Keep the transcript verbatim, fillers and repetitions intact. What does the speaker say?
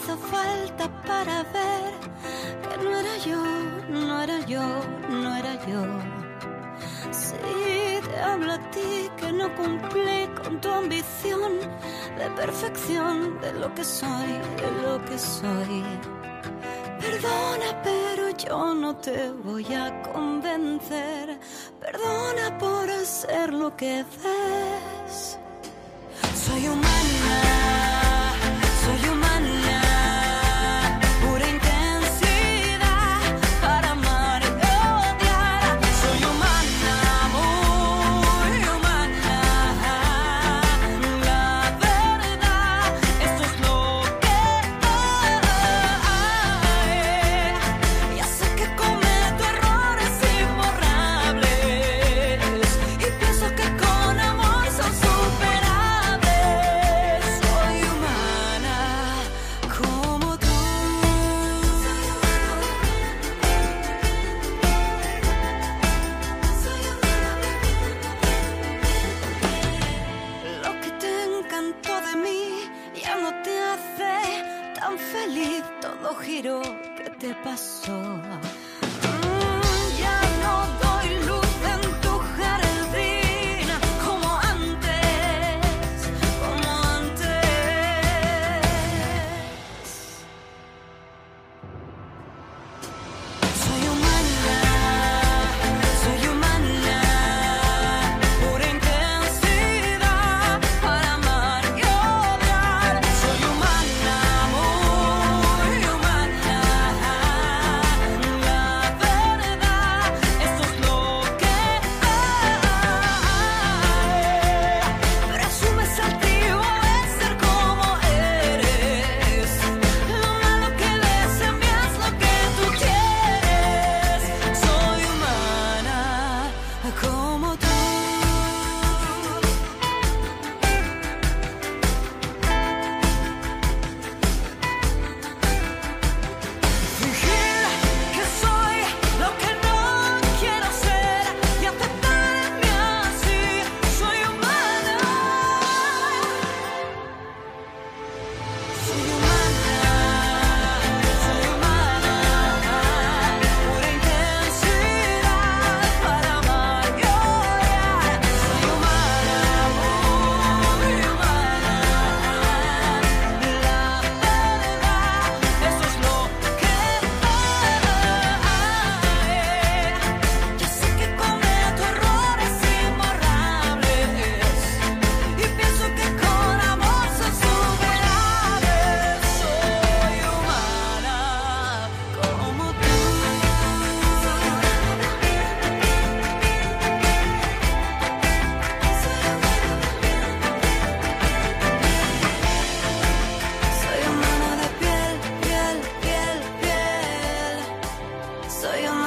hizo falta para ver que no era yo, no era yo, no era yo. Sí, te hablo a ti que no cumplí con tu ambición de perfección, de lo que soy, de lo que soy. Perdona, pero yo no te voy a convencer. Perdona por hacer lo que ves. Soy humana, soy humana, pura intensidad para amar y odiar. Soy humana, muy humana, la verdad, esto es lo que hay. Ya sé que cometo errores imborrables y pienso que con amor son superables. Soy humana como tú. Lo que te encantó de mí ya no te hace tan feliz. Todo giró, ¿qué te pasó? Mm, ya no doy luz en tu jardín como antes, como antes. Soy humana, soy humana, pura intensidad para amar y odiar. Soy humana, muy humana, la verdad, esto es lo que hay. Presumes altivo de ser como eres. Lo malo que ves en mí es lo que tú quieres. Soy humana como tú. Fingir que soy lo que no quiero ser y aceptarme así. Soy humana. Soy humana, soy humana, pura intensidad para amar y odiar. Soy humana, muy humana, la verdad, esto es lo que hay. Ya sé que cometo errores imborrables y pienso que con amor son superables. Soy humana como tú. Soy humana de piel, piel, piel, piel. Soy humana.